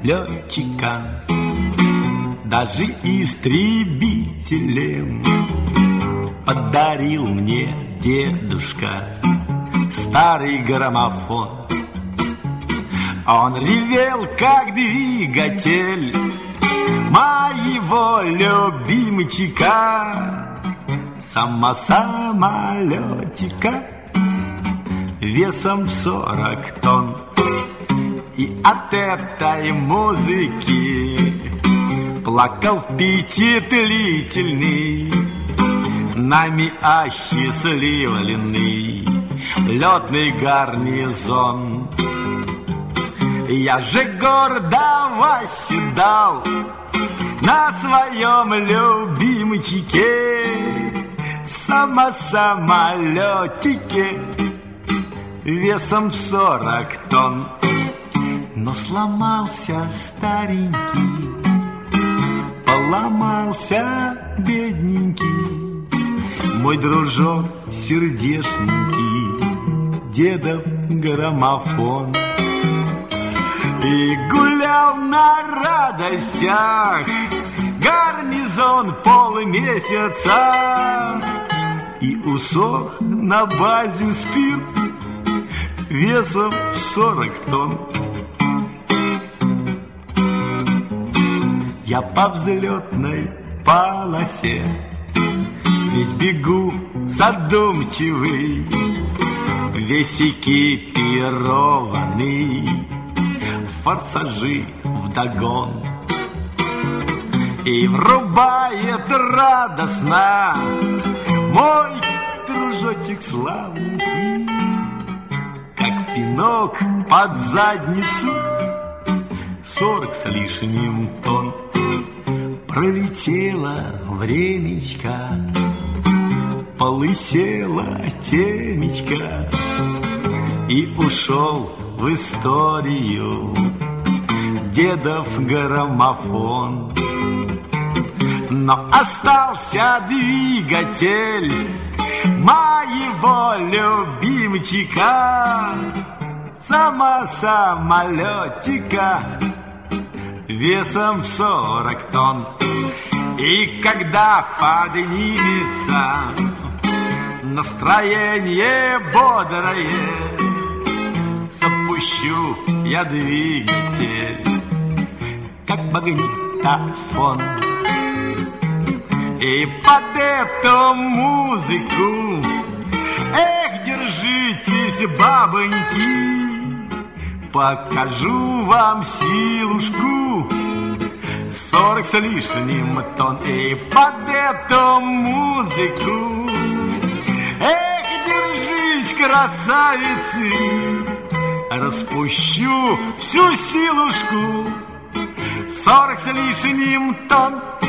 самолетика, даже истребителем подарил мне дедушка старый граммофон. Он ревел, как двигатель моего любимчика, самолетика весом в 40 тонн. И от этой музыки плакал впечатлительный, нами осчастливленный летный гарнизон. Я же гордо восседал на своем любимчике, самолетике весом в 40 тонн. Но сломался старенький, поломался бедненький мой дружок сердечненький, дедов граммофон. И гулял на радостях гарнизон полмесяца, и усох на базе спирт весом в 40 тонн. Я по взлетной полосе весь бегу задумчивый, весь экипированный, форсажи вдогон. И врубает радостно мой дружочек славненький, как пинок под задницу, 40 с лишним тонн. Пролетело времечко, полысела темечко, и ушел в историю дедов граммофон. Но остался двигатель моего любимчика, самолетика весом в 40 тонн. И когда поднимется настроение бодрое, запущу я двигатель, как магнитофон. И под эту музыку, эх, держитесь, бабоньки, покажу вам силушку, 40 с лишним тонн. И под эту музыку, эх, держись, красавицы, распущу всю силушку, 40 с лишним тонн.